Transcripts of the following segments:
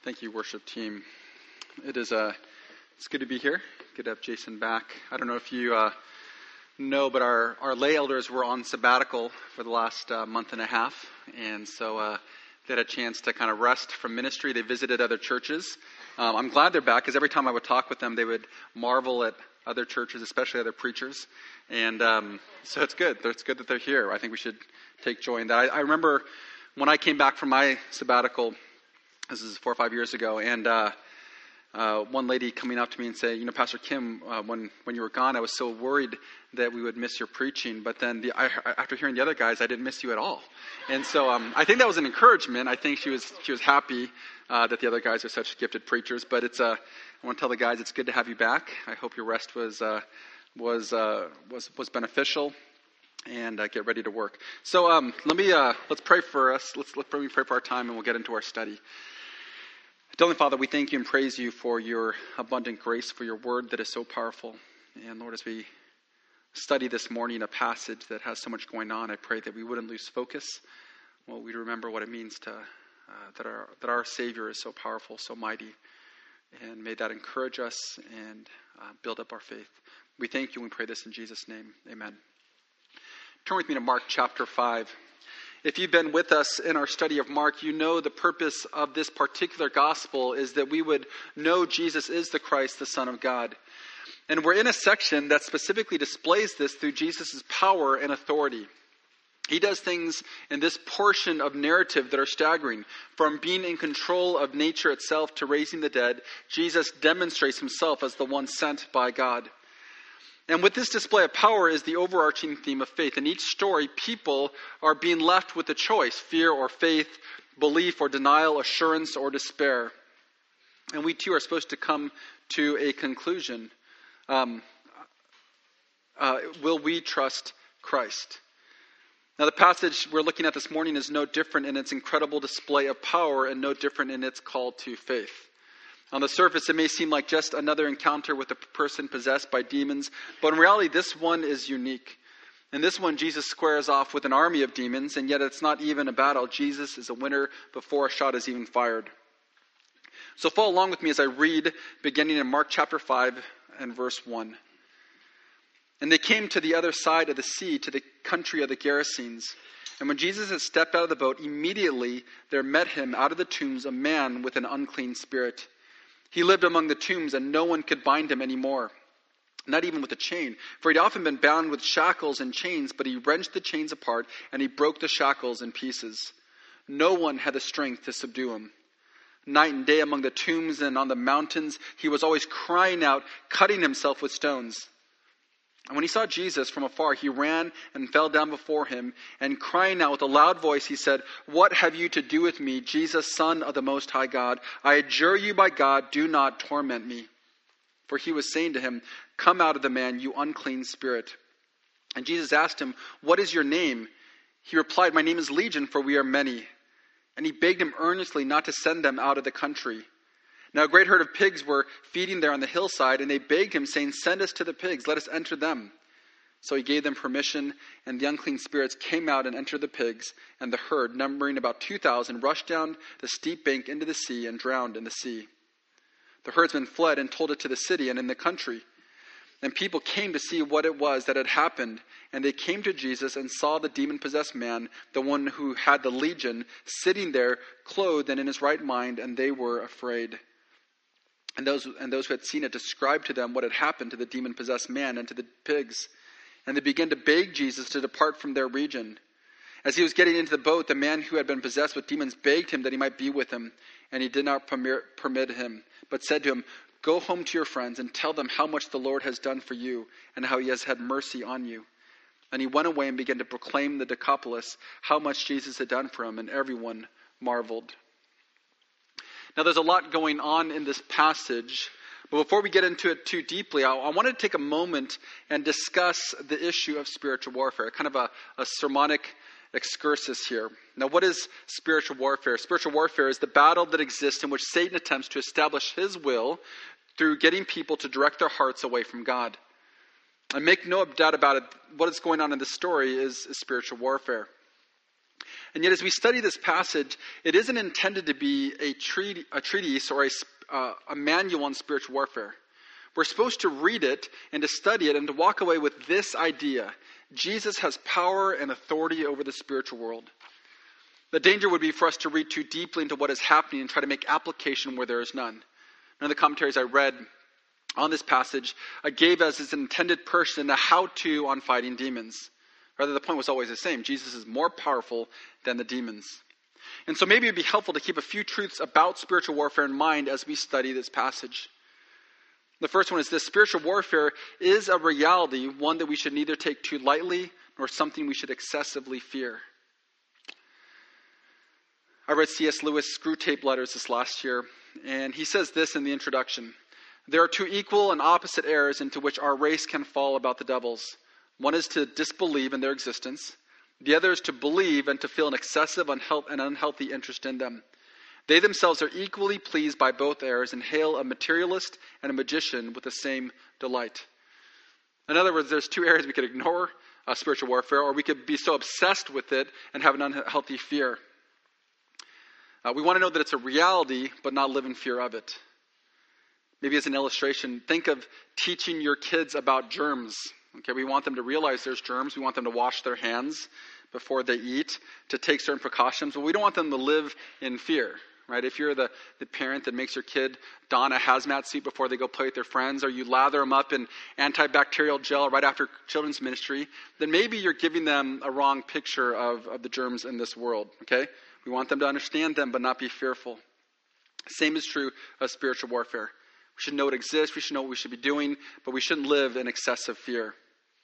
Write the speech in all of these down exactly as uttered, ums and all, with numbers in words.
Thank you, worship team. It is uh, it's good to be here. Good to have Jason back. I don't know if you uh, know, but our, our lay elders were on sabbatical for the last uh, month and a half, and so uh, they had a chance to kind of rest from ministry. They visited other churches. Um, I'm glad they're back, because every time I would talk with them, they would marvel at other churches, especially other preachers. And um, so it's good. It's good that they're here. I think we should take joy in that. I, I remember when I came back from my sabbatical. This is four or five years ago, and uh, uh, one lady coming up to me and saying, you know, Pastor Kim, uh, when, when you were gone, I was so worried that we would miss your preaching, but then the, I, after hearing the other guys, I didn't miss you at all. And so um, I think that was an encouragement. I think she was she was happy uh, that the other guys are such gifted preachers, but it's uh, I want to tell the guys it's good to have you back. I hope your rest was uh, was, uh, was was beneficial. And uh, get ready to work. So um, let me uh, let's pray for us. Let's let me pray for our time, and we'll get into our study. Heavenly Father, we thank you and praise you for your abundant grace, for your word that is so powerful. And Lord, as we study this morning a passage that has so much going on, I pray that we wouldn't lose focus. Well, we'd remember what it means to uh, that our that our Savior is so powerful, so mighty, and may that encourage us and uh, build up our faith. We thank you and we pray this in Jesus' name. Amen. Turn with me to Mark chapter five. If you've been with us in our study of Mark, you know the purpose of this particular gospel is that we would know Jesus is the Christ, the Son of God. And we're in a section that specifically displays this through Jesus' power and authority. He does things in this portion of narrative that are staggering. From being in control of nature itself to raising the dead, Jesus demonstrates himself as the one sent by God. And with this display of power is the overarching theme of faith. In each story, people are being left with a choice: fear or faith, belief or denial, assurance or despair. And we too are supposed to come to a conclusion. Um, uh, will we trust Christ? Now, the passage we're looking at this morning is no different in its incredible display of power and no different in its call to faith. On the surface, it may seem like just another encounter with a person possessed by demons, but in reality, this one is unique. In this one, Jesus squares off with an army of demons, and yet it's not even a battle. Jesus is a winner before a shot is even fired. So follow along with me as I read, beginning in Mark chapter five and verse one. And they came to the other side of the sea, to the country of the Gerasenes. And when Jesus had stepped out of the boat, immediately there met him out of the tombs a man with an unclean spirit. He lived among the tombs, and no one could bind him anymore, not even with a chain. For he'd often been bound with shackles and chains, but he wrenched the chains apart, and he broke the shackles in pieces. No one had the strength to subdue him. Night and day among the tombs and on the mountains, he was always crying out, cutting himself with stones. And when he saw Jesus from afar, he ran and fell down before him, and crying out with a loud voice, he said, "What have you to do with me, Jesus, Son of the Most High God? I adjure you by God, do not torment me." For he was saying to him, "Come out of the man, you unclean spirit." And Jesus asked him, "What is your name?" He replied, "My name is Legion, for we are many." And he begged him earnestly not to send them out of the country. Now a great herd of pigs were feeding there on the hillside, and they begged him, saying, "Send us to the pigs, let us enter them." So he gave them permission, and the unclean spirits came out and entered the pigs, and the herd, numbering about two thousand, rushed down the steep bank into the sea and drowned in the sea. The herdsmen fled and told it to the city and in the country. And people came to see what it was that had happened, and they came to Jesus and saw the demon-possessed man, the one who had the legion, sitting there, clothed and in his right mind, and they were afraid. And those and those who had seen it described to them what had happened to the demon-possessed man and to the pigs. And they began to beg Jesus to depart from their region. As he was getting into the boat, the man who had been possessed with demons begged him that he might be with him. And he did not permit him, but said to him, "Go home to your friends and tell them how much the Lord has done for you and how he has had mercy on you." And he went away and began to proclaim the Decapolis how much Jesus had done for him, and everyone marveled. Now, there's a lot going on in this passage, but before we get into it too deeply, I, I want to take a moment and discuss the issue of spiritual warfare, kind of a, a sermonic excursus here. Now, what is spiritual warfare? Spiritual warfare is the battle that exists in which Satan attempts to establish his will through getting people to direct their hearts away from God. And make no doubt about it, what is going on in this story is, is spiritual warfare. And yet as we study this passage, it isn't intended to be a, treat, a treatise or a, uh, a manual on spiritual warfare. We're supposed to read it and to study it and to walk away with this idea. Jesus has power and authority over the spiritual world. The danger would be for us to read too deeply into what is happening and try to make application where there is none. One of the commentaries I read on this passage uh, gave us as an intended person a how-to on fighting demons. Rather, the point was always the same. Jesus is more powerful than the demons. And so maybe it would be helpful to keep a few truths about spiritual warfare in mind as we study this passage. The first one is this: spiritual warfare is a reality, one that we should neither take too lightly nor something we should excessively fear. I read C S Lewis' Screwtape Letters this last year, and he says this in the introduction: there are two equal and opposite errors into which our race can fall about the devils. One is to disbelieve in their existence. The other is to believe and to feel an excessive unhealth- and unhealthy interest in them. They themselves are equally pleased by both errors and hail a materialist and a magician with the same delight. In other words, there's two areas we could ignore uh, spiritual warfare, or we could be so obsessed with it and have an unhealthy fear. Uh, we want to know that it's a reality, but not live in fear of it. Maybe as an illustration, think of teaching your kids about germs. Okay, we want them to realize there's germs. We want them to wash their hands before they eat, to take certain precautions. But we don't want them to live in fear, right? If you're the, the parent that makes your kid don a hazmat suit before they go play with their friends, or you lather them up in antibacterial gel right after children's ministry, then maybe you're giving them a wrong picture of, of the germs in this world, okay? We want them to understand them, but not be fearful. Same is true of spiritual warfare. We should know it exists. We should know what we should be doing, but we shouldn't live in excessive fear.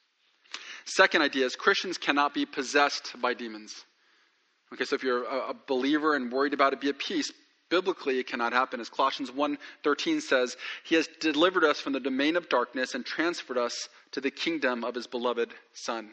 Second idea is Christians cannot be possessed by demons. Okay, so if you're a, a believer and worried about it, be at peace. Biblically, it cannot happen. As Colossians one thirteen says, he has delivered us from the domain of darkness and transferred us to the kingdom of his beloved Son.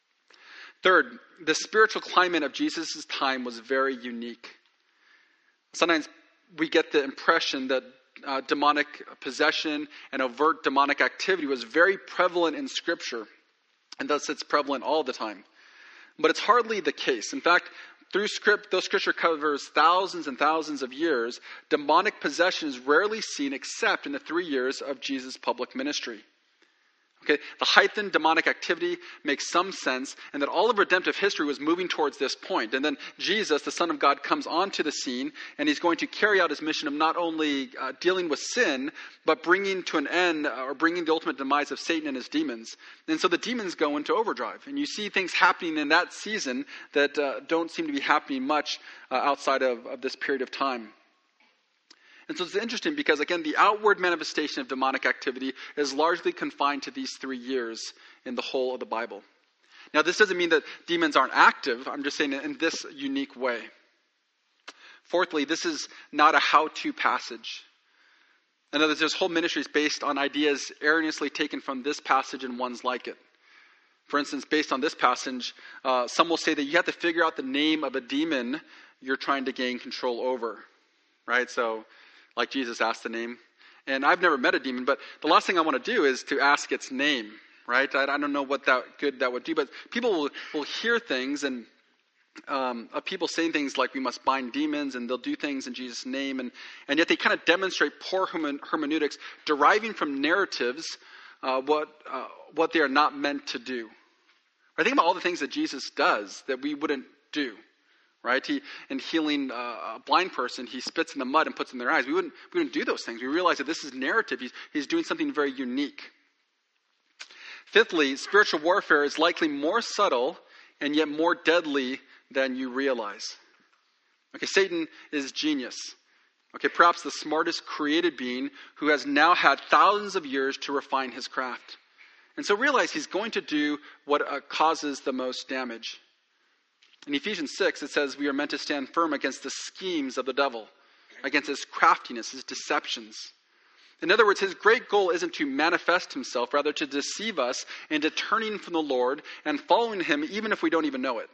Third, the spiritual climate of Jesus' time was very unique. Sometimes we get the impression that uh, demonic possession and overt demonic activity was very prevalent in Scripture, and thus it's prevalent all the time. But it's hardly the case. In fact, through script, though Scripture covers thousands and thousands of years, demonic possession is rarely seen except in the three years of Jesus' public ministry. Okay, the heightened demonic activity makes some sense, and that all of redemptive history was moving towards this point. And then Jesus, the Son of God, comes onto the scene, and he's going to carry out his mission of not only uh, dealing with sin, but bringing to an end, uh, or bringing the ultimate demise of Satan and his demons. And so the demons go into overdrive. And you see things happening in that season that uh, don't seem to be happening much uh, outside of, of this period of time. And so it's interesting because, again, the outward manifestation of demonic activity is largely confined to these three years in the whole of the Bible. Now, this doesn't mean that demons aren't active. I'm just saying in this unique way. Fourthly, this is not a how-to passage. In other words, this whole ministry is based on ideas erroneously taken from this passage and ones like it. For instance, based on this passage, uh, some will say that you have to figure out the name of a demon you're trying to gain control over. Right? So, like Jesus asked the name. And I've never met a demon, but the last thing I want to do is to ask its name, right? I, I don't know what that good that would do, but people will, will hear things and um, of people saying things like we must bind demons, and they'll do things in Jesus' name, and, and yet they kind of demonstrate poor hermen, hermeneutics, deriving from narratives uh, what uh, what they are not meant to do. I think about all the things that Jesus does that we wouldn't do. Right? He, in healing uh, a blind person, he spits in the mud and puts it in their eyes. We wouldn't, we wouldn't do those things. We realize that this is narrative. He's, he's doing something very unique. Fifthly, spiritual warfare is likely more subtle and yet more deadly than you realize. Okay, Satan is genius. Okay, perhaps the smartest created being who has now had thousands of years to refine his craft. And so realize he's going to do what uh, causes the most damage. In Ephesians six, it says we are meant to stand firm against the schemes of the devil, against his craftiness, his deceptions. In other words, his great goal isn't to manifest himself, rather to deceive us into turning from the Lord and following him even if we don't even know it.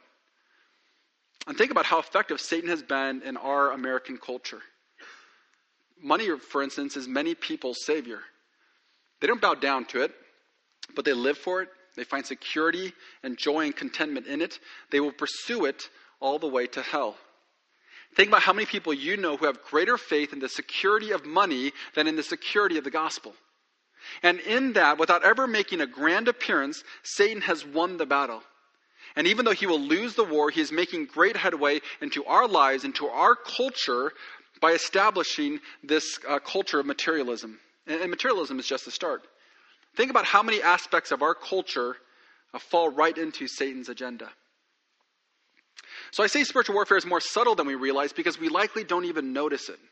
And think about how effective Satan has been in our American culture. Money, for instance, is many people's savior. They don't bow down to it, but they live for it. They find security and joy and contentment in it. They will pursue it all the way to hell. Think about how many people you know who have greater faith in the security of money than in the security of the gospel. And in that, without ever making a grand appearance, Satan has won the battle. And even though he will lose the war, he is making great headway into our lives, into our culture, by establishing this uh, culture of materialism. And, and materialism is just the start. Think about how many aspects of our culture uh, fall right into Satan's agenda. So I say spiritual warfare is more subtle than we realize because we likely don't even notice it.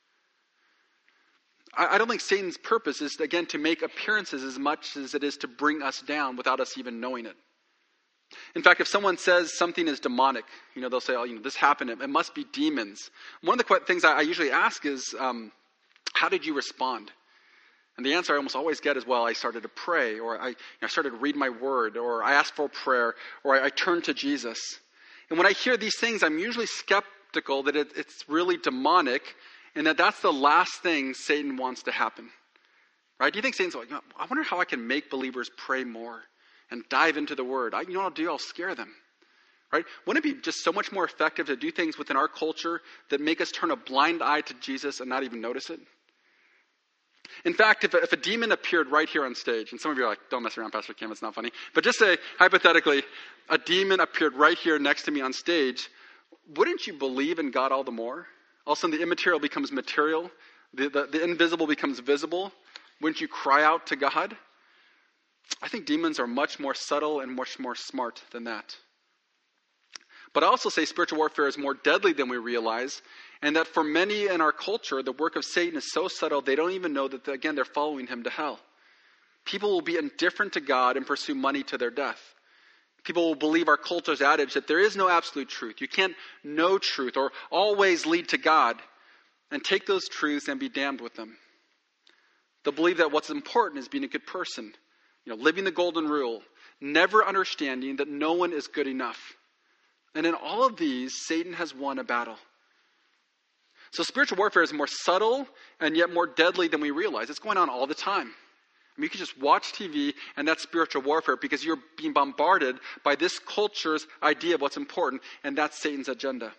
I, I don't think Satan's purpose is, again, to make appearances as much as it is to bring us down without us even knowing it. In fact, if someone says something is demonic, you know, they'll say, oh, you know, this happened, it must be demons. One of the qu- things I, I usually ask is, um, how did you respond? And the answer I almost always get is, well, I started to pray, or I, you know, I started to read my word, or I asked for prayer, or I, I turned to Jesus. And when I hear these things, I'm usually skeptical that it, it's really demonic and that that's the last thing Satan wants to happen. Right? Do you think Satan's like, I wonder how I can make believers pray more and dive into the word? I, you know what I'll do? I'll scare them. Right? Wouldn't it be just so much more effective to do things within our culture that make us turn a blind eye to Jesus and not even notice it? In fact, if a, if a demon appeared right here on stage, and some of you are like, don't mess around, Pastor Kim, it's not funny. But just say, hypothetically, a demon appeared right here next to me on stage, wouldn't you believe in God all the more? All of a sudden, the immaterial becomes material. The, the, the invisible becomes visible. Wouldn't you cry out to God? I think demons are much more subtle and much more smart than that. But I also say spiritual warfare is more deadly than we realize, and that for many in our culture, the work of Satan is so subtle, they don't even know that, again, they're following him to hell. People will be indifferent to God and pursue money to their death. People will believe our culture's adage that there is no absolute truth. You can't know truth or always lead to God, and take those truths and be damned with them. They'll believe that what's important is being a good person, you know, living the golden rule, never understanding that no one is good enough. And in all of these, Satan has won a battle. So spiritual warfare is more subtle and yet more deadly than we realize. It's going on all the time. I mean, you can just watch T V and that's spiritual warfare because you're being bombarded by this culture's idea of what's important, and that's Satan's agenda.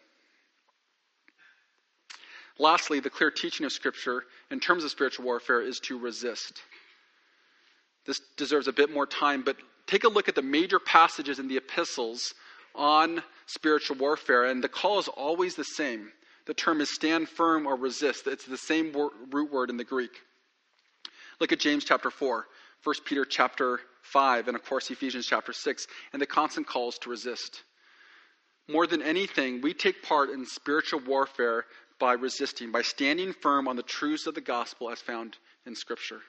Lastly, the clear teaching of Scripture in terms of spiritual warfare is to resist. This deserves a bit more time, but take a look at the major passages in the epistles on spiritual warfare, and the call is always the same. The term is stand firm or resist. It's the same wor- root word in the Greek. Look at James chapter four, First Peter chapter five, and of course Ephesians chapter six, and the constant calls to resist. More than anything, we take part in spiritual warfare by resisting, by standing firm on the truths of the gospel as found in Scripture.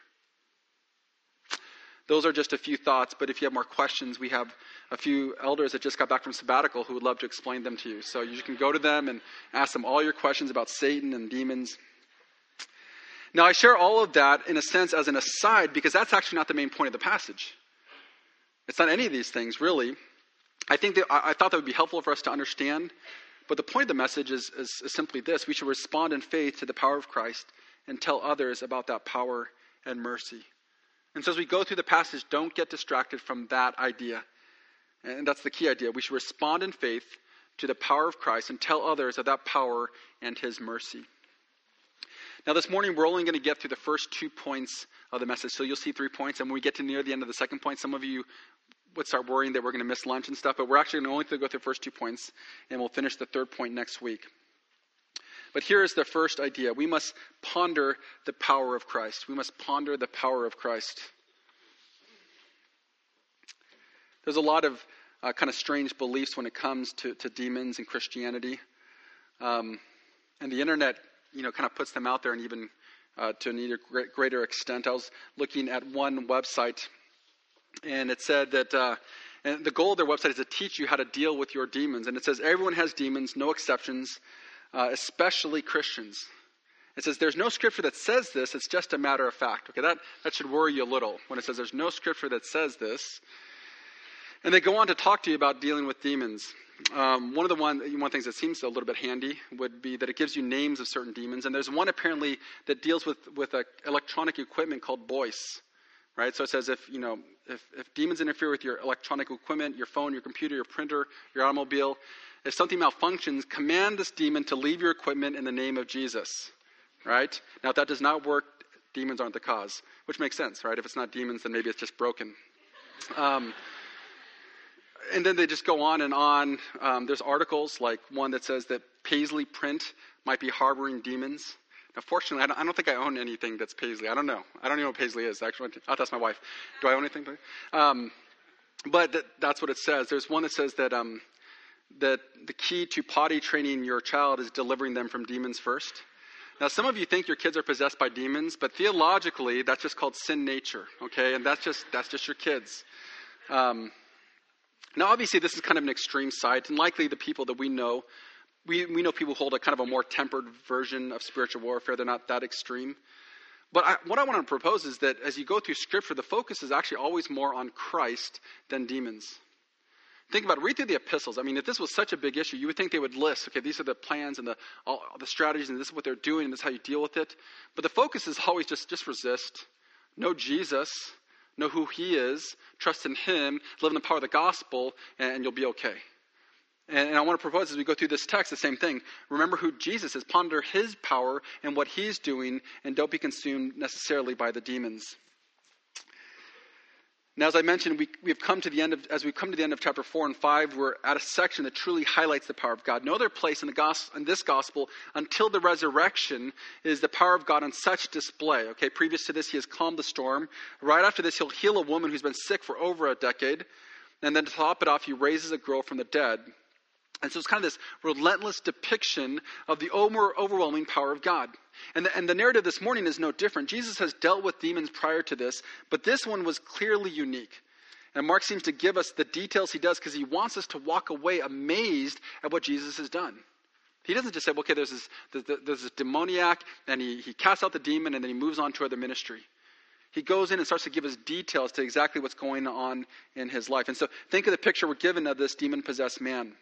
Those are just a few thoughts, but if you have more questions, we have a few elders that just got back from sabbatical who would love to explain them to you. So you can go to them and ask them all your questions about Satan and demons. Now, I share all of that in a sense as an aside because that's actually not the main point of the passage. It's not any of these things, really. I think that I, I thought that would be helpful for us to understand, but the point of the message is, is, is simply this. We should respond in faith to the power of Christ and tell others about that power and mercy. And so as we go through the passage, don't get distracted from that idea. And that's the key idea. We should respond in faith to the power of Christ and tell others of that power and his mercy. Now this morning, we're only going to get through the first two points of the message. So you'll see three points. And when we get to near the end of the second point, some of you would start worrying that we're going to miss lunch and stuff. But we're actually going to only go through the first two points. And we'll finish the third point next week. But here is the first idea. We must ponder the power of Christ. We must ponder the power of Christ. There's a lot of uh, kind of strange beliefs when it comes to, to demons and Christianity. Um, and the internet, you know, kind of puts them out there and even uh, to an even greater extent. I was looking at one website and it said that uh, and the goal of their website is to teach you how to deal with your demons. And it says everyone has demons, no exceptions. Uh, especially Christians. It says there's no scripture that says this, it's just a matter of fact. Okay, that, that should worry you a little when it says there's no scripture that says this. And they go on to talk to you about dealing with demons. Um, one of the one, one of the things that seems a little bit handy would be that it gives you names of certain demons. And there's one apparently that deals with, with a electronic equipment called Boyce. Right? So it says if, you know, if, if demons interfere with your electronic equipment, your phone, your computer, your printer, your automobile, if something malfunctions, command this demon to leave your equipment in the name of Jesus, right? Now, if that does not work, demons aren't the cause, which makes sense, right? If it's not demons, then maybe it's just broken. Um, and then they just go on and on. Um, there's articles like one that says that Paisley Print might be harboring demons. Now, fortunately, I don't, I don't think I own anything that's Paisley. I don't know. I don't even know what Paisley is. Actually, I'll ask my wife. Do I own anything? Um, but th- that's what it says. There's one that says that um, that the key to potty training your child is delivering them from demons first. Now, some of you think your kids are possessed by demons, but theologically, that's just called sin nature, okay? And that's just that's just your kids. Um, now, obviously, this is kind of an extreme side, and likely the people that we know, we, we know people who hold a kind of a more tempered version of spiritual warfare. They're not that extreme. But I, what I want to propose is that as you go through Scripture, the focus is actually always more on Christ than demons. Think about it. Read through the epistles. I mean, if this was such a big issue, you would think they would list, okay, these are the plans and the all, the strategies, and this is what they're doing, and this is how you deal with it. But the focus is always just, just resist. Know Jesus. Know who he is. Trust in him. Live in the power of the gospel, and, and you'll be okay. And, and I want to propose as we go through this text the same thing. Remember who Jesus is. Ponder his power and what he's doing, and don't be consumed necessarily by the demons. Now, as I mentioned, we, we've come to the end of, as we come to the end of chapter four and five, we're at a section that truly highlights the power of God. No other place in the gospel, in this gospel, until the resurrection, is the power of God on such display. Okay, previous to this, he has calmed the storm. Right after this, he'll heal a woman who's been sick for over a decade. And then to top it off, he raises a girl from the dead. And so it's kind of this relentless depiction of the over, overwhelming power of God. And the, and the narrative this morning is no different. Jesus has dealt with demons prior to this, but this one was clearly unique. And Mark seems to give us the details he does because he wants us to walk away amazed at what Jesus has done. He doesn't just say, okay, there's this, there's this demoniac, and he, he casts out the demon, and then he moves on to other ministry. He goes in and starts to give us details to exactly what's going on in his life. And so think of the picture we're given of this demon-possessed man.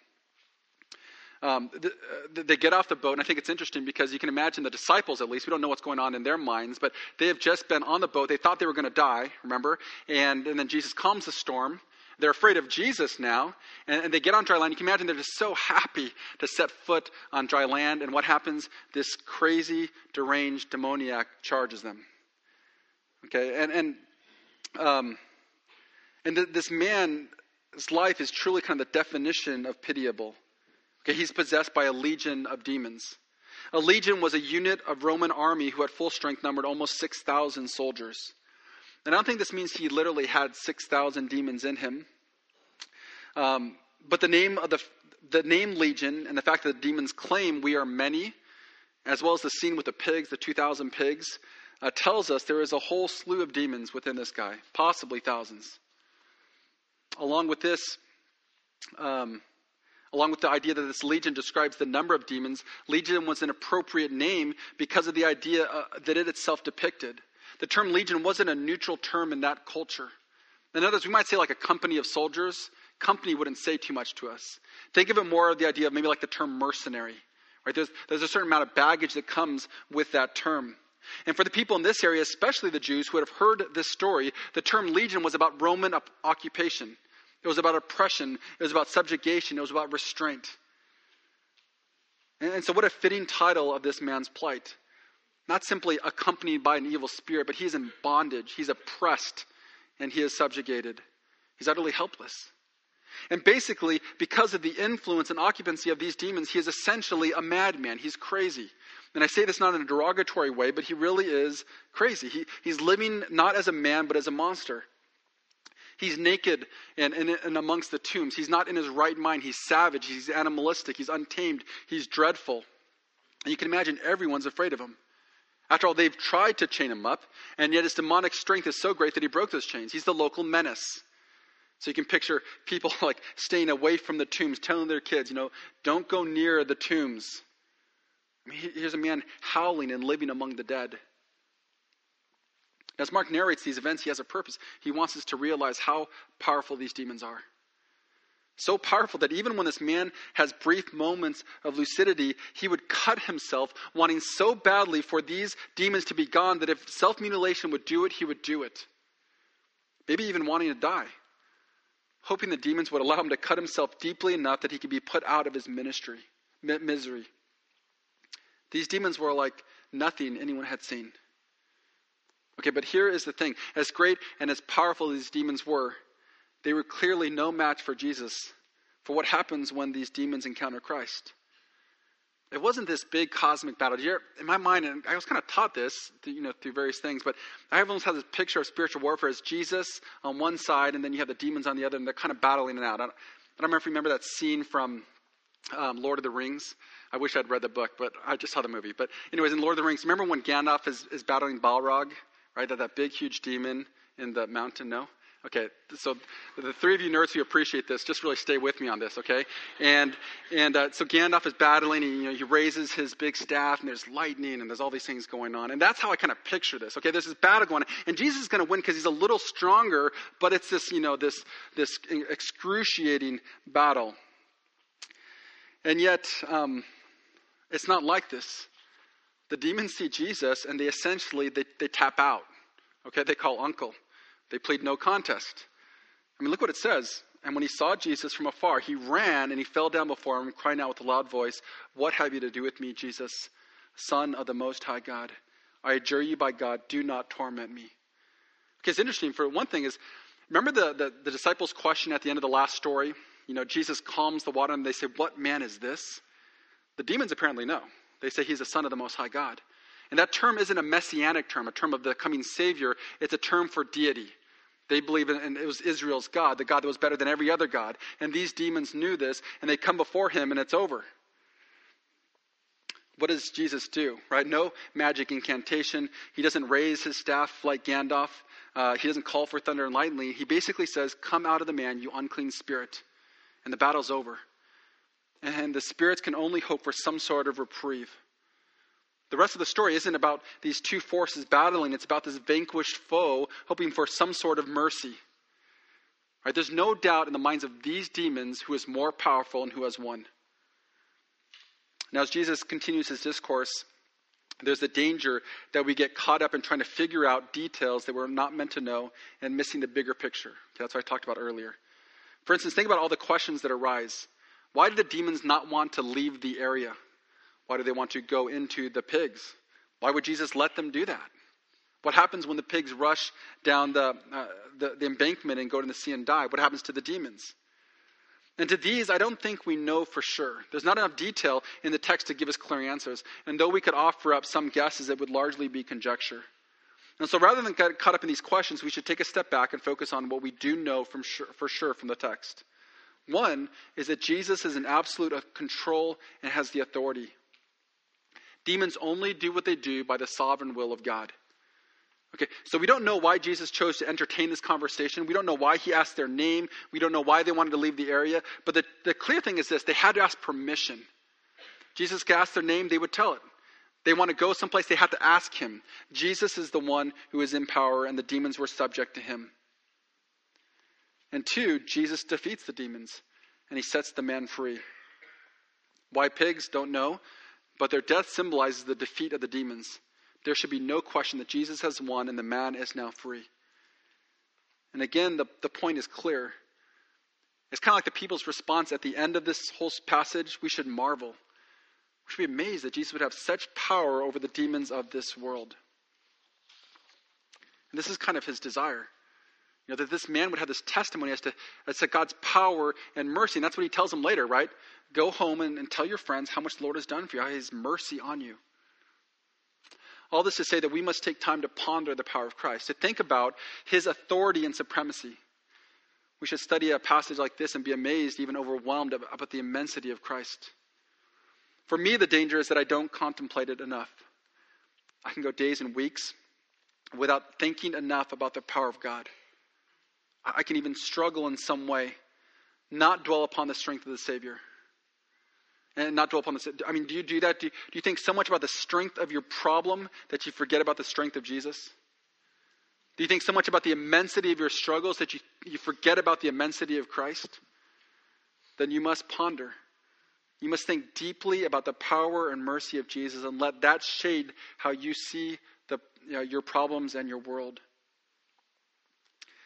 Um, the, uh, they get off the boat, and I think it's interesting because you can imagine the disciples, at least, we don't know what's going on in their minds, but they have just been on the boat. They thought they were going to die, remember? And, and then Jesus calms the storm. They're afraid of Jesus now, and, and they get on dry land. You can imagine they're just so happy to set foot on dry land, and what happens? This crazy, deranged demoniac charges them. Okay, and and um, and th- this man's life is truly kind of the definition of pitiable. Okay, he's possessed by a legion of demons. A legion was a unit of Roman army who at full strength numbered almost six thousand soldiers. And I don't think this means he literally had six thousand demons in him. Um, but the name of the the name legion and the fact that the demons claim we are many, as well as the scene with the pigs, the two thousand pigs, uh, tells us there is a whole slew of demons within this guy, possibly thousands. Along with this, um, Along with the idea that this legion describes the number of demons, legion was an appropriate name because of the idea uh, that it itself depicted. The term legion wasn't a neutral term in that culture. In other words, we might say like a company of soldiers. Company wouldn't say too much to us. Think of it more of the idea of maybe like the term mercenary. Right? There's, there's a certain amount of baggage that comes with that term. And for the people in this area, especially the Jews who would have heard this story, the term legion was about Roman op- occupation. It was about oppression. It was about subjugation. It was about restraint. And, and so what a fitting title of this man's plight. Not simply accompanied by an evil spirit, but he's in bondage. He's oppressed and he is subjugated. He's utterly helpless. And basically, because of the influence and occupancy of these demons, he is essentially a madman. He's crazy. And I say this not in a derogatory way, but he really is crazy. He, he's living not as a man, but as a monster. He's naked and, and, and amongst the tombs. He's not in his right mind. He's savage. He's animalistic. He's untamed. He's dreadful. And you can imagine everyone's afraid of him. After all, they've tried to chain him up, and yet his demonic strength is so great that he broke those chains. He's the local menace. So you can picture people like staying away from the tombs, telling their kids, you know, don't go near the tombs. I mean, here's a man howling and living among the dead. As Mark narrates these events, he has a purpose. He wants us to realize how powerful these demons are. So powerful that even when this man has brief moments of lucidity, he would cut himself, wanting so badly for these demons to be gone that if self-mutilation would do it, he would do it. Maybe even wanting to die. hoping the demons would allow him to cut himself deeply enough that he could be put out of his ministry, misery. These demons were like nothing anyone had seen. Okay, but here is the thing. As great and as powerful as these demons were, they were clearly no match for Jesus, for what happens when these demons encounter Christ. It wasn't this big cosmic battle. You ever, in my mind, and I was kind of taught this, you know, through various things, but I almost had this picture of spiritual warfare as Jesus on one side, and then you have the demons on the other, and they're kind of battling it out. I don't, I don't remember if you remember that scene from um, Lord of the Rings. I wish I'd read the book, but I just saw the movie. But anyways, in Lord of the Rings, remember when Gandalf is, is battling Balrog, right? That that big, huge demon in the mountain, no? Okay, so the three of you nerds who appreciate this, just really stay with me on this, okay? And and uh, so Gandalf is battling, and you know, he raises his big staff, and there's lightning, and there's all these things going on. And that's how I kind of picture this, okay? There's this battle going on, and Jesus is going to win because he's a little stronger, but it's this, you know, this this excruciating battle. And yet, um, it's not like this. The demons see Jesus, and they essentially, they, they tap out, okay? They call uncle. They plead no contest. I mean, look what it says. And when he saw Jesus from afar, he ran and he fell down before him, crying out with a loud voice, "What have you to do with me, Jesus, Son of the Most High God? I adjure you by God, do not torment me." Okay, it's interesting. For one thing is, remember the, the, the disciples' question at the end of the last story? You know, Jesus calms the water and they say, "What man is this?" The demons apparently know. They say he's the Son of the Most High God. And that term isn't a messianic term, a term of the coming Savior. It's a term for deity. They believe in, and it was Israel's God, the God that was better than every other God. And these demons knew this, and they come before him, and it's over. What does Jesus do, right? No magic incantation. He doesn't raise his staff like Gandalf. Uh, he doesn't call for thunder and lightning. He basically says, "Come out of the man, you unclean spirit." And the battle's over. And the spirits can only hope for some sort of reprieve. The rest of the story isn't about these two forces battling. It's about this vanquished foe hoping for some sort of mercy. Right? There's no doubt in the minds of these demons who is more powerful and who has won. Now, as Jesus continues his discourse, there's the danger that we get caught up in trying to figure out details that we're not meant to know and missing the bigger picture. Okay, that's what I talked about earlier. For instance, think about all the questions that arise. Why did the demons not want to leave the area? Why do they want to go into the pigs? Why would Jesus let them do that? What happens when the pigs rush down the, uh, the, the embankment and go to the sea and die? What happens to the demons? And to these, I don't think we know for sure. There's not enough detail in the text to give us clear answers. And though we could offer up some guesses, it would largely be conjecture. And so rather than get caught up in these questions, we should take a step back and focus on what we do know from sure, for sure from the text. One is that Jesus is in absolute control and has the authority. Demons only do what they do by the sovereign will of God. Okay, so we don't know why Jesus chose to entertain this conversation. We don't know why he asked their name. We don't know why they wanted to leave the area. But the, the clear thing is this: they had to ask permission. Jesus could ask their name, they would tell it. They want to go someplace, they have to ask him. Jesus is the one who is in power, and the demons were subject to him. And two, Jesus defeats the demons, and he sets the man free. Why pigs? Don't know. But their death symbolizes the defeat of the demons. There should be no question that Jesus has won and the man is now free. And again, the, the point is clear. It's kind of like the people's response at the end of this whole passage. We should marvel. We should be amazed that Jesus would have such power over the demons of this world. And this is kind of his desire. You know, that this man would have this testimony as to, as to God's power and mercy. And that's what he tells them later, right? Go home and, and tell your friends how much the Lord has done for you, how he has mercy on you. All this to say that we must take time to ponder the power of Christ, to think about his authority and supremacy. We should study a passage like this and be amazed, even overwhelmed about the immensity of Christ. For me, the danger is that I don't contemplate it enough. I can go days and weeks without thinking enough about the power of God. I can even struggle in some way, not dwell upon the strength of the Savior. And not dwell upon the, I mean, do you do that? Do you, do you think so much about the strength of your problem that you forget about the strength of Jesus? Do you think so much about the immensity of your struggles that you, you forget about the immensity of Christ? Then you must ponder. You must think deeply about the power and mercy of Jesus and let that shade how you see the, you know, your problems and your world.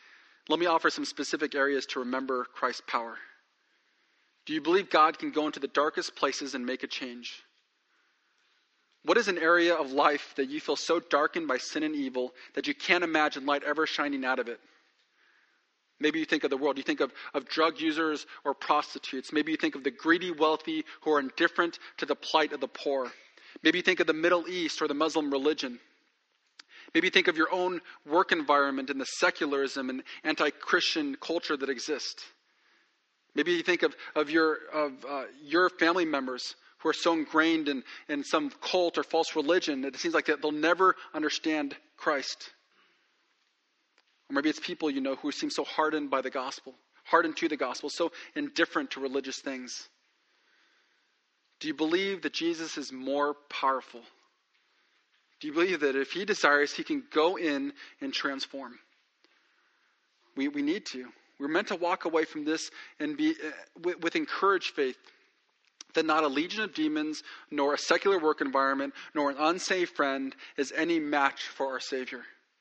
Let me offer some specific areas to remember Christ's power. Do you believe God can go into the darkest places and make a change? What is an area of life that you feel so darkened by sin and evil that you can't imagine light ever shining out of it? Maybe you think of the world. You think of, of drug users or prostitutes. Maybe you think of the greedy wealthy who are indifferent to the plight of the poor. Maybe you think of the Middle East or the Muslim religion. Maybe you think of your own work environment and the secularism and anti-Christian culture that exists. Maybe you think of, of, your, of uh, your family members who are so ingrained in, in some cult or false religion that it seems like that they'll never understand Christ. Or maybe it's people you know who seem so hardened by the gospel, hardened to the gospel, so indifferent to religious things. Do you believe that Jesus is more powerful? Do you believe that if he desires, he can go in and transform? We we need to. We're meant to walk away from this and be uh, with, with encouraged faith that not a legion of demons, nor a secular work environment, nor an unsaved friend is any match for our Savior.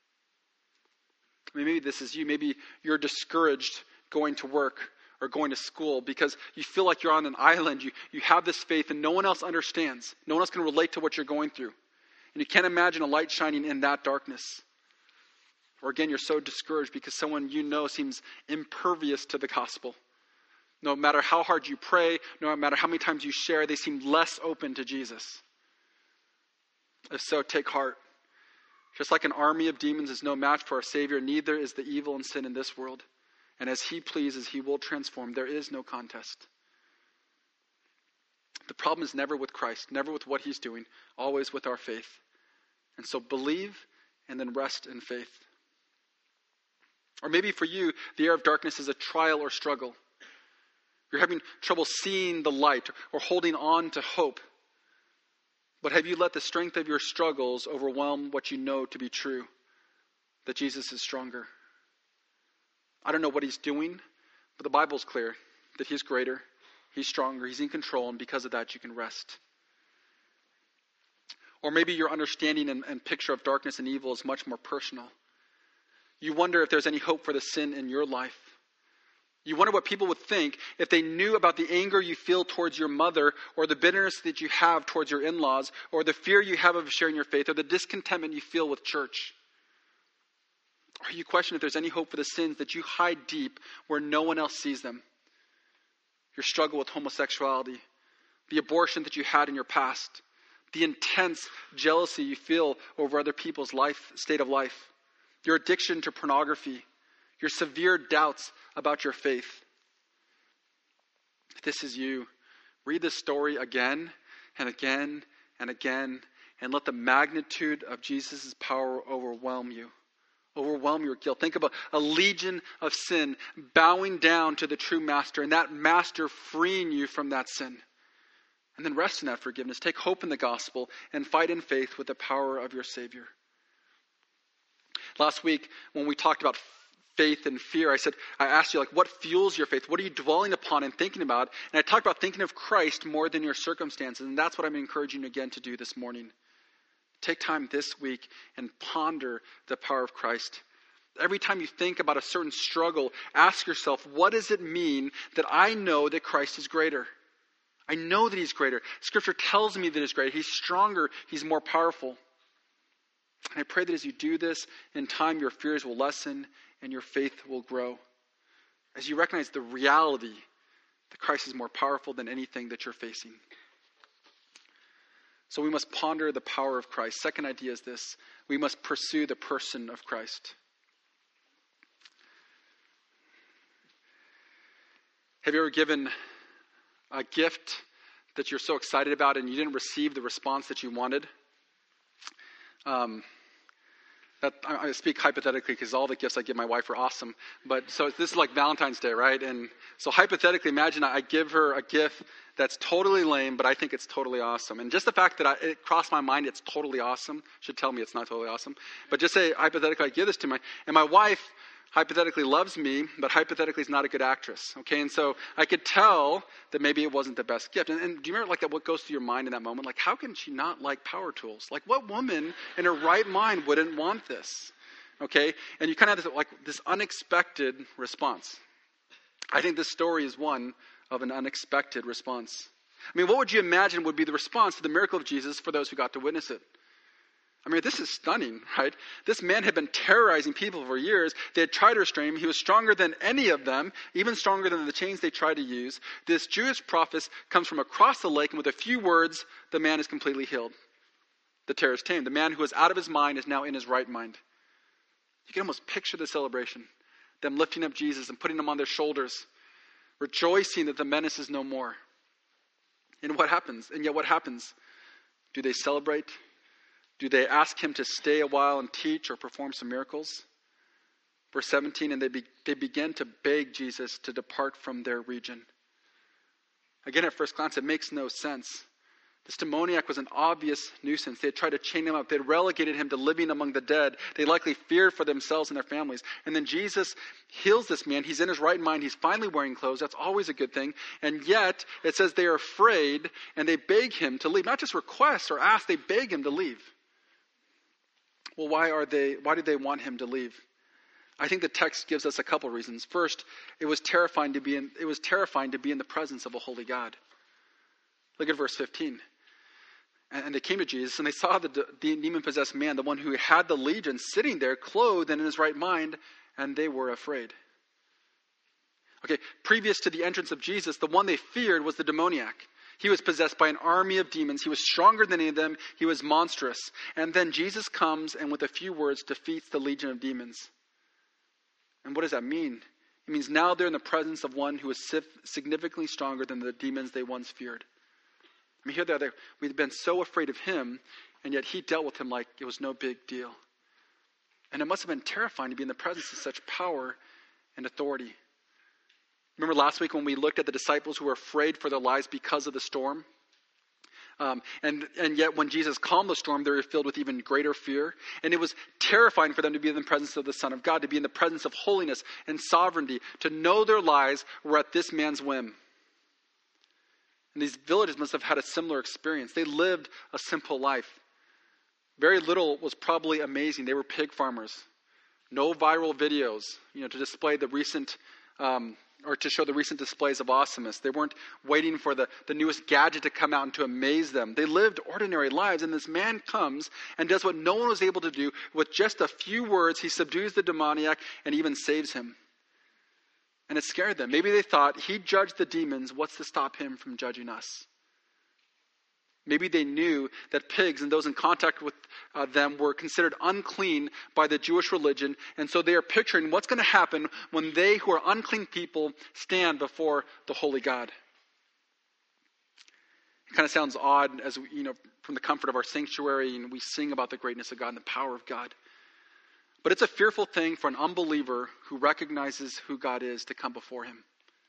I mean, maybe this is you. Maybe you're discouraged going to work or going to school because you feel like you're on an island. You, you have this faith and no one else understands. No one else can relate to what you're going through. And you can't imagine a light shining in that darkness. Or again, you're so discouraged because someone you know seems impervious to the gospel. No matter how hard you pray, no matter how many times you share, they seem less open to Jesus. If so, take heart. Just like an army of demons is no match for our Savior, neither is the evil and sin in this world. And as he pleases, he will transform. There is no contest. The problem is never with Christ, never with what he's doing, always with our faith. And so believe and then rest in faith. Or maybe for you, the air of darkness is a trial or struggle. You're having trouble seeing the light or holding on to hope. But have you let the strength of your struggles overwhelm what you know to be true? That Jesus is stronger. I don't know what he's doing, but the Bible's clear that he's greater, he's stronger, he's in control, and because of that you can rest. Or maybe your understanding and, and picture of darkness and evil is much more personal. You wonder if there's any hope for the sin in your life. You wonder what people would think if they knew about the anger you feel towards your mother, or the bitterness that you have towards your in-laws, or the fear you have of sharing your faith, or the discontentment you feel with church. Or you question if there's any hope for the sins that you hide deep where no one else sees them. Your struggle with homosexuality, the abortion that you had in your past, the intense jealousy you feel over other people's life, state of life, your addiction to pornography, your severe doubts about your faith. If this is you, read this story again and again and again, and let the magnitude of Jesus' power overwhelm you. Overwhelm your guilt. Think about a legion of sin bowing down to the true master, and that master freeing you from that sin. And then rest in that forgiveness. Take hope in the gospel and fight in faith with the power of your Savior. Last week, when we talked about faith and fear, I said, I asked you, like, what fuels your faith? What are you dwelling upon and thinking about? And I talked about thinking of Christ more than your circumstances. And that's what I'm encouraging you again to do this morning. Take time this week and ponder the power of Christ. Every time you think about a certain struggle, ask yourself, what does it mean that I know that Christ is greater? I know that he's greater. Scripture tells me that he's greater. He's stronger. He's more powerful. And I pray that as you do this, in time your fears will lessen and your faith will grow. As you recognize the reality that Christ is more powerful than anything that you're facing. So we must ponder the power of Christ. Second idea is this. We must pursue the person of Christ. Have you ever given a gift that you're so excited about and you didn't receive the response that you wanted? Um, that I, I speak hypothetically because all the gifts I give my wife are awesome. But so this is like Valentine's Day, right? And so hypothetically, imagine I give her a gift that's totally lame, but I think it's totally awesome. And just the fact that I, it crossed my mind, it's totally awesome, should tell me it's not totally awesome. But just say, hypothetically, I give this to my, and my wife hypothetically loves me, but hypothetically is not a good actress. Okay, and so I could tell that maybe it wasn't the best gift. And, and do you remember like that? What goes through your mind in that moment? Like, how can she not like power tools? Like, what woman in her right mind wouldn't want this? Okay? And you kind of have this, like, this unexpected response. I think this story is one of an unexpected response. I mean, what would you imagine would be the response to the miracle of Jesus for those who got to witness it? I mean, this is stunning, right? This man had been terrorizing people for years. They had tried to restrain him. He was stronger than any of them, even stronger than the chains they tried to use. This Jewish prophet comes from across the lake, and with a few words, the man is completely healed. The terror is tamed. The man who was out of his mind is now in his right mind. You can almost picture the celebration. Them lifting up Jesus and putting him on their shoulders, rejoicing that the menace is no more. And what happens? And yet what happens? Do they celebrate? Do they ask him to stay a while and teach or perform some miracles? Verse seventeen, and they be, they begin to beg Jesus to depart from their region. Again, at first glance, it makes no sense. This demoniac was an obvious nuisance. They had tried to chain him up. They had relegated him to living among the dead. They likely feared for themselves and their families. And then Jesus heals this man. He's in his right mind. He's finally wearing clothes. That's always a good thing. And yet, it says they are afraid and they beg him to leave. Not just request or ask, they beg him to leave. Well, why are they? Why did they want him to leave? I think the text gives us a couple reasons. First, it was terrifying to be in, it was terrifying to be in the presence of a holy God. Look at verse fifteen. And they came to Jesus, and they saw the, the demon-possessed man, the one who had the legion, sitting there, clothed and in his right mind, and they were afraid. Okay, previous to the entrance of Jesus, the one they feared was the demoniac. He was possessed by an army of demons. He was stronger than any of them. He was monstrous. And then Jesus comes and with a few words defeats the legion of demons. And what does that mean? It means now they're in the presence of one who is significantly stronger than the demons they once feared. I mean, here they are. We've been so afraid of him, and yet he dealt with him like it was no big deal. And it must have been terrifying to be in the presence of such power and authority. Remember last week when we looked at the disciples who were afraid for their lives because of the storm? Um, and, and yet when Jesus calmed the storm, they were filled with even greater fear. And it was terrifying for them to be in the presence of the Son of God, to be in the presence of holiness and sovereignty, to know their lives were at this man's whim. And these villagers must have had a similar experience. They lived a simple life. Very little was probably amazing. They were pig farmers. No viral videos, you know, to display the recent... Um, or to show the recent displays of awesomeness. They weren't waiting for the, the newest gadget to come out and to amaze them. They lived ordinary lives, and this man comes and does what no one was able to do. With just a few words, he subdues the demoniac and even saves him. And it scared them. Maybe they thought, he judged the demons, what's to stop him from judging us? Maybe they knew that pigs and those in contact with uh, them were considered unclean by the Jewish religion. And so they are picturing what's going to happen when they who are unclean people stand before the holy God. It kind of sounds odd as we, you know, from the comfort of our sanctuary and we sing about the greatness of God and the power of God. But it's a fearful thing for an unbeliever who recognizes who God is to come before him.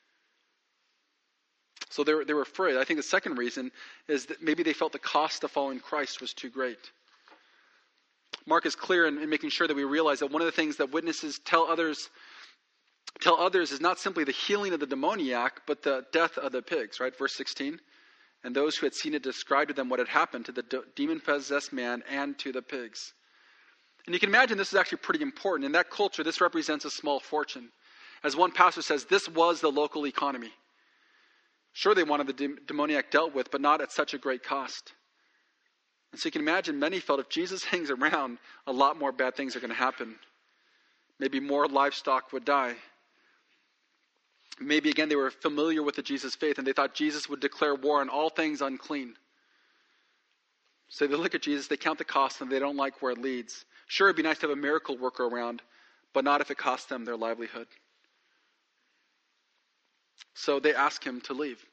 So they were, they were afraid. I think the second reason is that maybe they felt the cost of following Christ was too great. Mark is clear in, in making sure that we realize that one of the things that witnesses tell others tell others is not simply the healing of the demoniac, but the death of the pigs, right? Verse sixteen. And those who had seen it described to them what had happened to the de- demon-possessed man and to the pigs. And you can imagine this is actually pretty important. In that culture, this represents a small fortune. As one pastor says, this was the local economy. Sure, they wanted the de- demoniac dealt with, but not at such a great cost. And so you can imagine many felt if Jesus hangs around, a lot more bad things are going to happen. Maybe more livestock would die. Maybe again they were familiar with the Jesus faith and they thought Jesus would declare war on all things unclean. So they look at Jesus, they count the cost, and they don't like where it leads. Sure, it'd be nice to have a miracle worker around, but not if it costs them their livelihood. So they ask him to leave.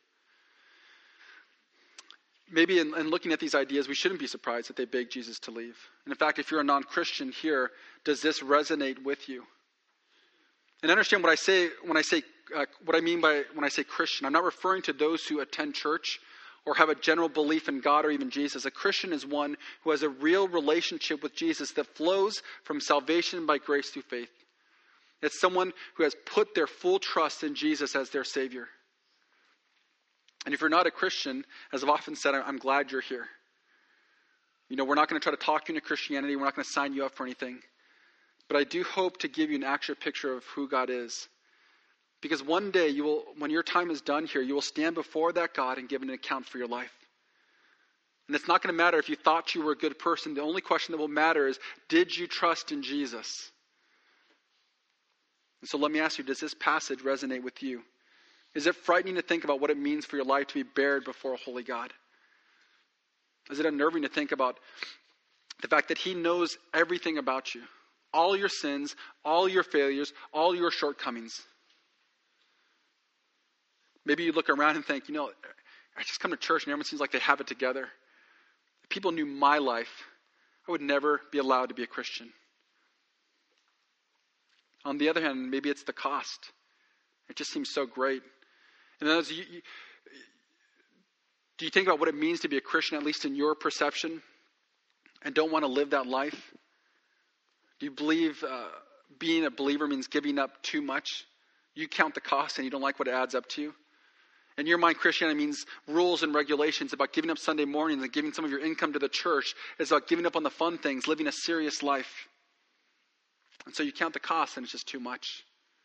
Maybe in, in looking at these ideas, we shouldn't be surprised that they beg Jesus to leave. And in fact, if you're a non-Christian here, does this resonate with you? And understand what I say when I say uh, what I mean by when I say Christian. I'm not referring to those who attend church or have a general belief in God or even Jesus. A Christian is one who has a real relationship with Jesus that flows from salvation by grace through faith. It's someone who has put their full trust in Jesus as their Savior. And if you're not a Christian, as I've often said, I'm glad you're here. You know, we're not going to try to talk you into Christianity. We're not going to sign you up for anything. but I do hope to give you an accurate picture of who God is. Because one day, you will, when your time is done here, you will stand before that God and give an account for your life. And it's not going to matter if you thought you were a good person. The only question that will matter is, did you trust in Jesus? And so let me ask you, does this passage resonate with you? Is it frightening to think about what it means for your life to be bared before a holy God? Is it unnerving to think about the fact that he knows everything about you? All your sins, all your failures, all your shortcomings. Maybe you look around and think, you know, I just come to church and everyone seems like they have it together. If people knew my life, I would never be allowed to be a Christian. On the other hand, maybe it's the cost. It just seems so great. And then as you, you, do you think about what it means to be a Christian, at least in your perception, and don't want to live that life? Do you believe uh, being a believer means giving up too much? You count the cost and you don't like what it adds up to? In your mind, Christianity means rules and regulations about giving up Sunday mornings and giving some of your income to the church. It's about giving up on the fun things, living a serious life. And so you count the cost and it's just too much.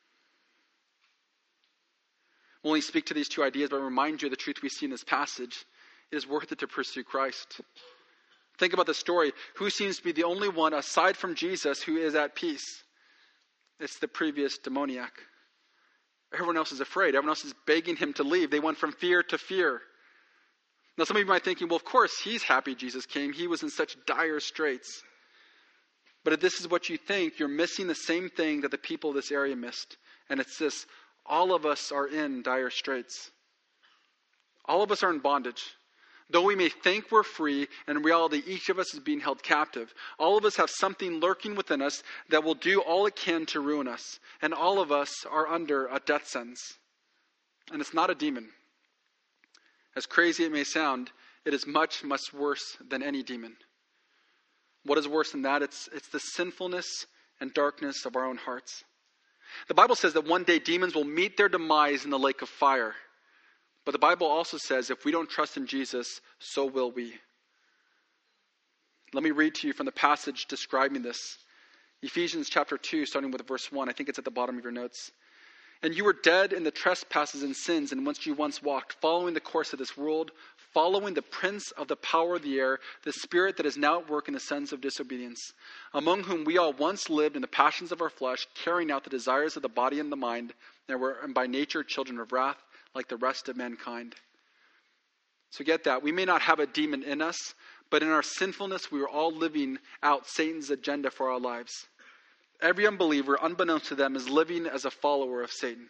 We'll only speak to these two ideas, but I remind you of the truth we see in this passage. It is worth it to pursue Christ. Think about the story. Who seems to be the only one, aside from Jesus, who is at peace? It's the previous demoniac. Everyone else is afraid. Everyone else is begging him to leave. They went from fear to fear. Now some of you might be thinking, well, of course he's happy Jesus came. He was in such dire straits. But if this is what you think, you're missing the same thing that the people of this area missed. And it's this: all of us are in dire straits. All of us are in bondage. Though we may think we're free, in reality each of us is being held captive. All of us have something lurking within us that will do all it can to ruin us. And all of us are under a death sentence. And it's not a demon. As crazy it may sound, it is much, much worse than any demon. What is worse than that? It's, it's the sinfulness and darkness of our own hearts. The Bible says that one day demons will meet their demise in the lake of fire. But the Bible also says if we don't trust in Jesus, so will we. Let me read to you from the passage describing this. Ephesians chapter two, starting with verse one. I think it's at the bottom of your notes. And you were dead in the trespasses and sins in which you once walked, following the course of this world, following the prince of the power of the air, the spirit that is now at work in the sons of disobedience, among whom we all once lived in the passions of our flesh, carrying out the desires of the body and the mind, and were by nature children of wrath, like the rest of mankind. So get that. We may not have a demon in us, but in our sinfulness, we are all living out Satan's agenda for our lives. Every unbeliever, unbeknownst to them, is living as a follower of Satan.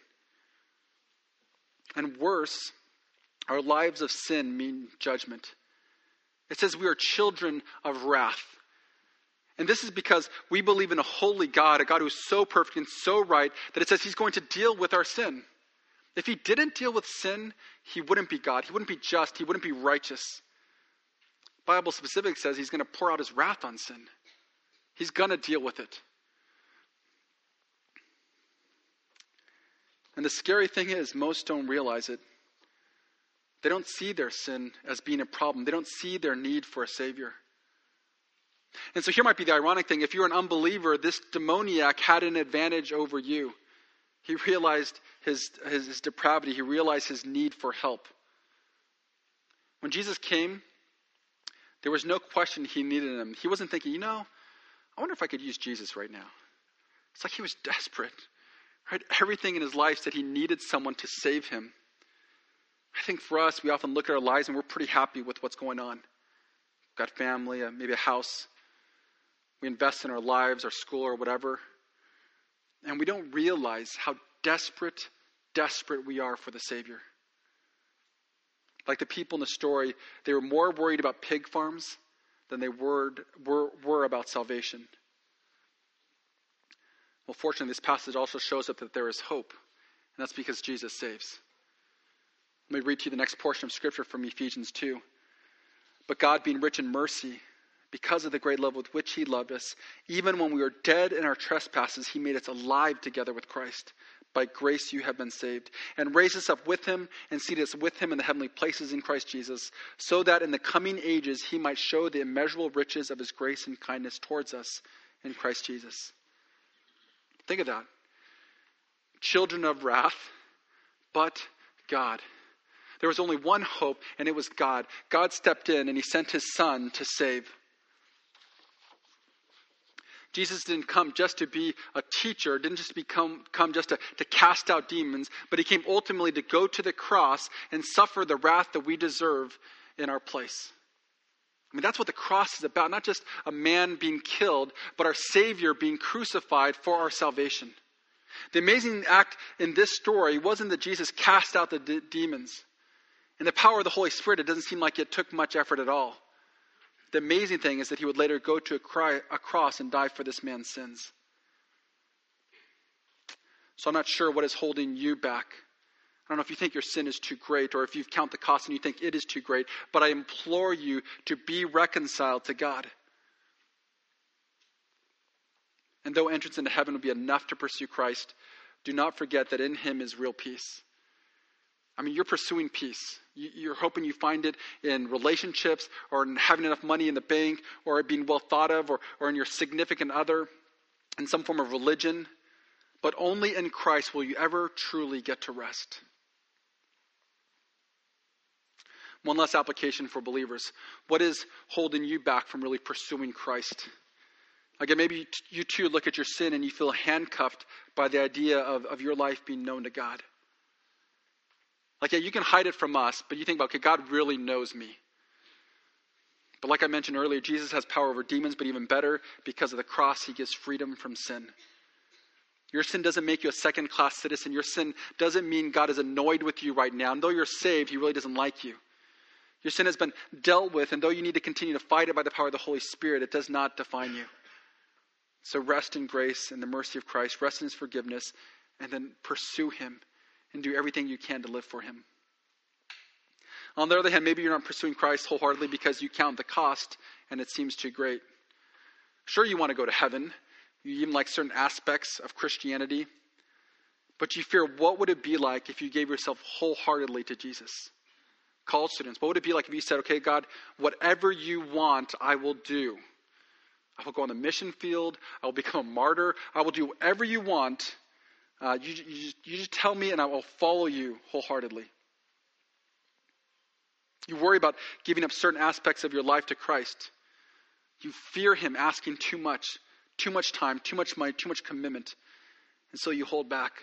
And worse, our lives of sin mean judgment. It says we are children of wrath. And this is because we believe in a holy God, a God who is so perfect and so right, that it says he's going to deal with our sin. If he didn't deal with sin, he wouldn't be God. He wouldn't be just. He wouldn't be righteous. The Bible specifically says he's going to pour out his wrath on sin. He's going to deal with it. And the scary thing is, most don't realize it. They don't see their sin as being a problem. They don't see their need for a Savior. And so here might be the ironic thing. If you're an unbeliever, this demoniac had an advantage over you. He realized his, his, his depravity. He realized his need for help. When Jesus came, there was no question he needed him. He wasn't thinking, you know, I wonder if I could use Jesus right now. It's like he was desperate. Right? Everything in his life said he needed someone to save him. I think for us, we often look at our lives and we're pretty happy with what's going on. We've got family, uh, maybe a house. We invest in our lives, our school, or whatever. And we don't realize how desperate, desperate we are for the Savior. Like the people in the story, they were more worried about pig farms than they were, were, were about salvation. Well, fortunately, this passage also shows up that there is hope. And that's because Jesus saves. Let me read to you the next portion of Scripture from Ephesians two. But God, being rich in mercy, because of the great love with which he loved us, even when we were dead in our trespasses, he made us alive together with Christ. By grace you have been saved. And raised us up with him and seated us with him in the heavenly places in Christ Jesus, so that in the coming ages he might show the immeasurable riches of his grace and kindness towards us in Christ Jesus. Think of that. Children of wrath, but God. There was only one hope, and it was God. God stepped in, and he sent his son to save. Jesus didn't come just to be a teacher, didn't just become come just to, to cast out demons, but he came ultimately to go to the cross and suffer the wrath that we deserve in our place. I mean, that's what the cross is about. Not just a man being killed, but our Savior being crucified for our salvation. The amazing act in this story wasn't that Jesus cast out the de- demons. In the power of the Holy Spirit, it doesn't seem like it took much effort at all. The amazing thing is that he would later go to a, cry, a cross and die for this man's sins. So I'm not sure what is holding you back. I don't know if you think your sin is too great, or if you count the cost and you think it is too great, but I implore you to be reconciled to God. And though entrance into heaven would be enough to pursue Christ, do not forget that in him is real peace. I mean, you're pursuing peace. You're hoping you find it in relationships, or in having enough money in the bank, or being well thought of, or, or in your significant other, in some form of religion. But only in Christ will you ever truly get to rest. One last application for believers. What is holding you back from really pursuing Christ? Again, maybe you too look at your sin and you feel handcuffed by the idea of, of your life being known to God. Like, yeah, you can hide it from us, but you think about, okay, God really knows me. But like I mentioned earlier, Jesus has power over demons, but even better, because of the cross, he gives freedom from sin. Your sin doesn't make you a second-class citizen. Your sin doesn't mean God is annoyed with you right now. And though you're saved, he really doesn't like you. Your sin has been dealt with, and though you need to continue to fight it by the power of the Holy Spirit, it does not define you. So rest in grace and the mercy of Christ, rest in his forgiveness, and then pursue him and do everything you can to live for him. On the other hand, maybe you're not pursuing Christ wholeheartedly because you count the cost and it seems too great. Sure, you want to go to heaven. You even like certain aspects of Christianity. But you fear, what would it be like if you gave yourself wholeheartedly to Jesus? College students, what would it be like if you said, okay, God, whatever you want, I will do. I will go on the mission field. I will become a martyr. I will do whatever you want. Uh, you, you, just, you just tell me and I will follow you wholeheartedly. You worry about giving up certain aspects of your life to Christ. You fear him asking too much, too much time, too much money, too much commitment. And so you hold back.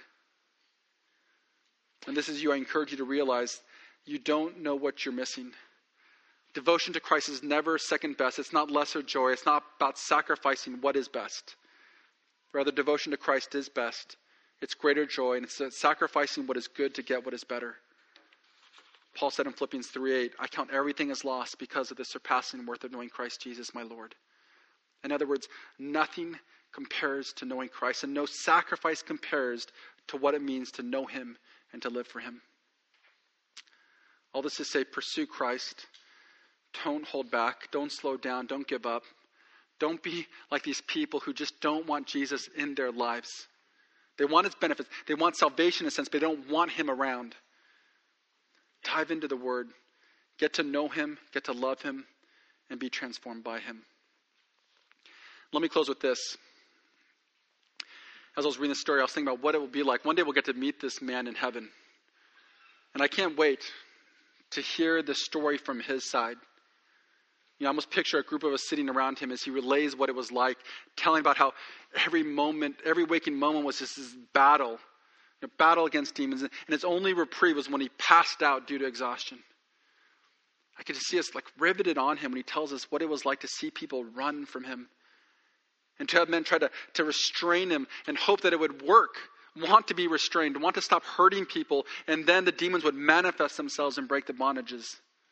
And this is you, I encourage you to realize you don't know what you're missing. Devotion to Christ is never second best. It's not lesser joy. It's not about sacrificing what is best. Rather, devotion to Christ is best. It's greater joy, and it's sacrificing what is good to get what is better. Paul said in Philippians three eight, I count everything as lost because of the surpassing worth of knowing Christ Jesus, my Lord. In other words, nothing compares to knowing Christ, and no sacrifice compares to what it means to know him and to live for him. All this to say, pursue Christ. Don't hold back. Don't slow down. Don't give up. Don't be like these people who just don't want Jesus in their lives. They want his benefits. They want salvation in a sense, but they don't want him around. Dive into the word. Get to know him. Get to love him. And be transformed by him. Let me close with this. As I was reading this story, I was thinking about what it will be like. One day we'll get to meet this man in heaven. And I can't wait to hear the story from his side. You know, I almost picture a group of us sitting around him as he relays what it was like, telling about how every moment, every waking moment was just this battle, a battle against demons. And his only reprieve was when he passed out due to exhaustion. I could just see us like riveted on him when he tells us what it was like to see people run from him. And to have men try to, to restrain him and hope that it would work, want to be restrained, want to stop hurting people, and then the demons would manifest themselves and break the bondages.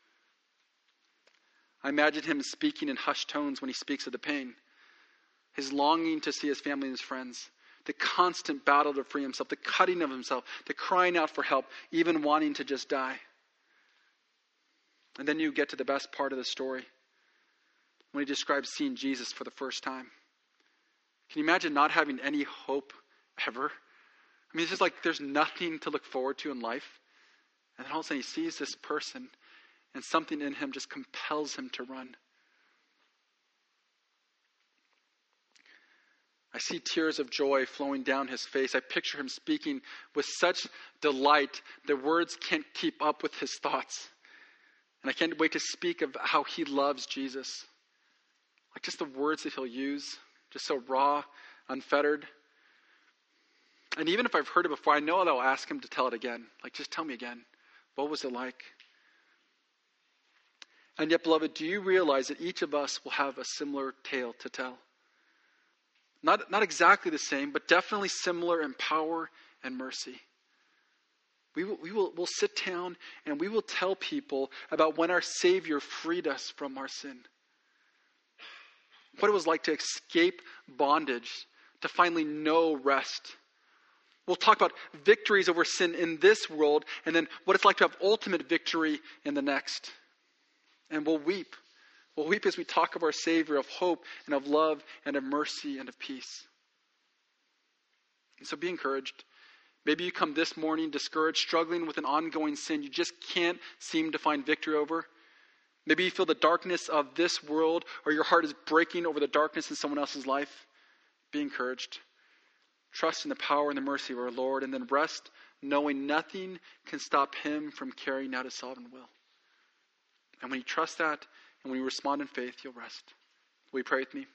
I imagine him speaking in hushed tones when he speaks of the pain, his longing to see his family and his friends, the constant battle to free himself, the cutting of himself, the crying out for help, even wanting to just die. And then you get to the best part of the story, when he describes seeing Jesus for the first time. Can you imagine not having any hope ever? I mean, it's just like there's nothing to look forward to in life. And then all of a sudden he sees this person and something in him just compels him to run. I see tears of joy flowing down his face. I picture him speaking with such delight that words can't keep up with his thoughts. And I can't wait to speak of how he loves Jesus. Like just the words that he'll use, just so raw, unfettered. And even if I've heard it before, I know that I'll ask him to tell it again. Like, just tell me again. What was it like? And yet, beloved, do you realize that each of us will have a similar tale to tell? Not, not exactly the same, but definitely similar in power and mercy. We will, we will we'll sit down and we will tell people about when our Savior freed us from our sin. What it was like to escape bondage, to finally know rest. We'll talk about victories over sin in this world, and then what it's like to have ultimate victory in the next. And we'll weep. We'll weep as we talk of our Savior, of hope and of love and of mercy and of peace. And so be encouraged. Maybe you come this morning discouraged, struggling with an ongoing sin you just can't seem to find victory over. Maybe you feel the darkness of this world, or your heart is breaking over the darkness in someone else's life. Be encouraged. Trust in the power and the mercy of our Lord, and then rest, knowing nothing can stop him from carrying out his sovereign will. And when you trust that, and when you respond in faith, you'll rest. Will you pray with me?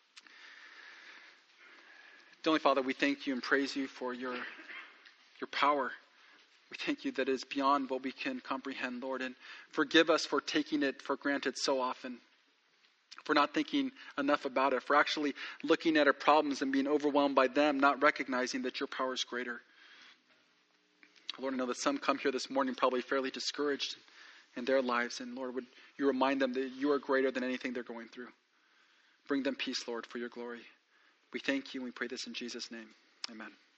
Heavenly Father, we thank you and praise you for your, your power. We thank you that it is beyond what we can comprehend, Lord, and forgive us for taking it for granted so often. For not thinking enough about it, for actually looking at our problems and being overwhelmed by them, not recognizing that your power is greater. Lord, I know that some come here this morning probably fairly discouraged in their lives, and Lord, would you remind them that you are greater than anything they're going through. Bring them peace, Lord, for your glory. We thank you and we pray this in Jesus' name. Amen.